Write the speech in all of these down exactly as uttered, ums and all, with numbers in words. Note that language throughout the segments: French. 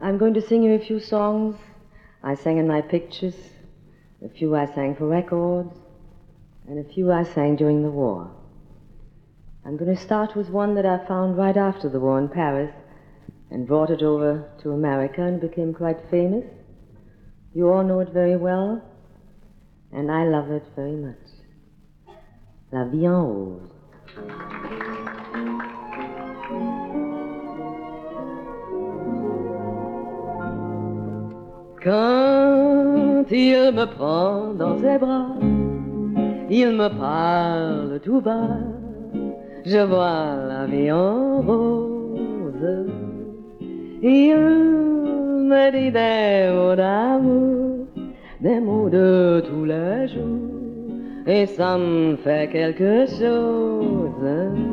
I'm going to sing you a few songs I sang in my pictures, a few I sang for records, and a few I sang during the war. I'm going to start with one that I found right after the war in Paris and brought it over to America and became quite famous. You all know it very well, and I love it very much. La Vie en Rose. Quand il me prend dans ses bras, il me parle tout bas, je vois la vie en rose. Il me dit des mots d'amour, des mots de tous les jours, et ça me fait quelque chose.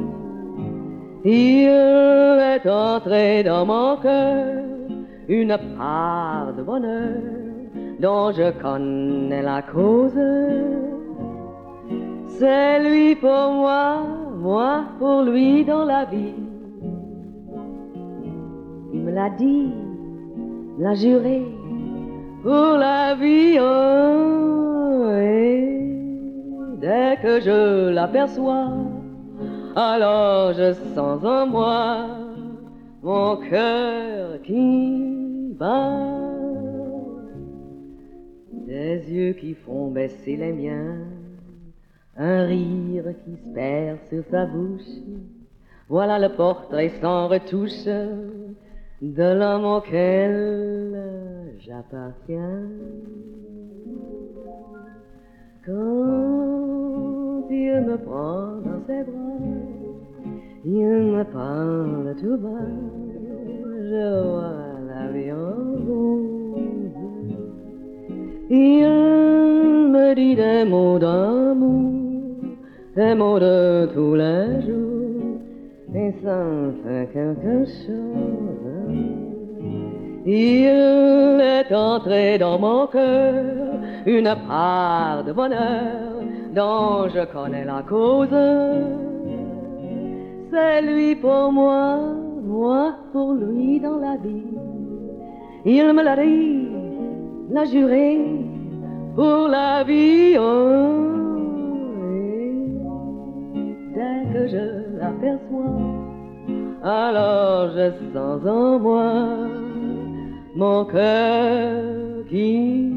Il est entré dans mon cœur une part de bonheur dont je connais la cause. C'est lui pour moi, moi pour lui dans la vie. Il me l'a dit, l'a juré, pour la vie, oh, et dès que je l'aperçois, alors je sens en moi mon cœur qui bat. Des yeux qui font baisser les miens, un rire qui se perd sur sa bouche. Voilà le portrait sans retouche de l'homme auquel j'appartiens. Quand il me prend dans ses bras, il me parle tout bas, je vois la vie en rose. Il me dit des mots d'amour, des mots de tous les jours, et ça me fait quelque chose. Il est entré dans mon cœur une part de bonheur dont je connais la cause. C'est lui pour moi, moi pour lui dans la vie. Il me l'a dit, l'a juré, pour la vie, oh, et dès que je l'aperçois, alors je sens en moi mon cœur qui